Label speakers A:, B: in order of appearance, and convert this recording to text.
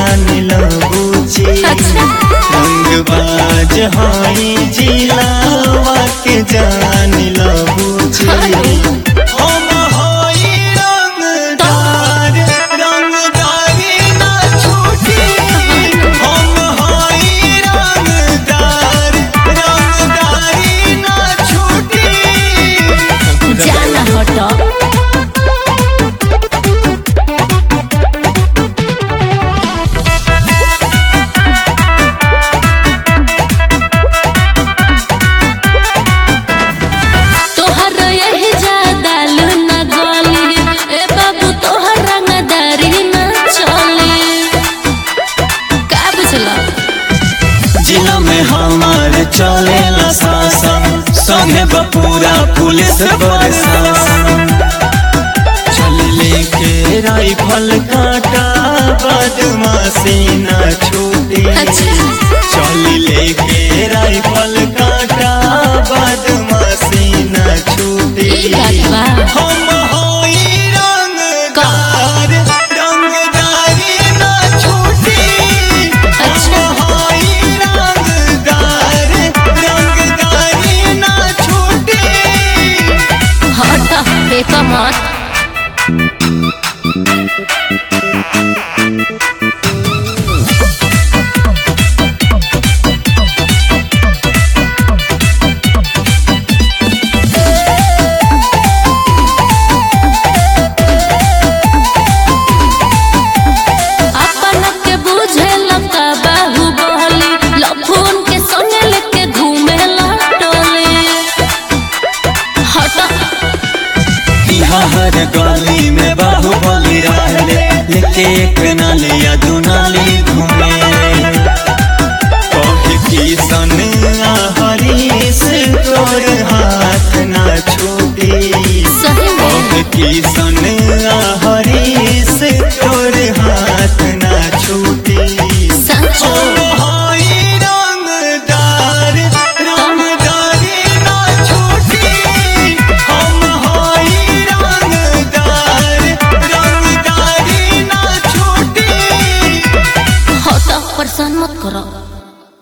A: जान लो बूची। रंगबाज हाई जिलावा के जान लो बूची। हम हाई रंगदार रंगदारी ना छूटी। हम हाई रंगदार रंगदारी ना छूटी।
B: जाना हटो
A: जिला में हमारे चलेला शासन संगे बपूरा पुलिस प्रशासन। चल लेके राइफल काटा बदमाशी न छूटी। चल लेके राइफल काटा बदमाशी न छूटी। हम होई रंगदार रंगदारी न छूटी। हम होई रंगदार रंगदारी न छूटी।
B: हट बेका मत
A: हर गली में बाहुबली रहले लेके एक नाली या दो नाली घूमे। कभी किसन हरीश तोर हाथ न छूटी। कभी किसन हरीश तोर हाथ न छूटी।
B: परेशान मत करो।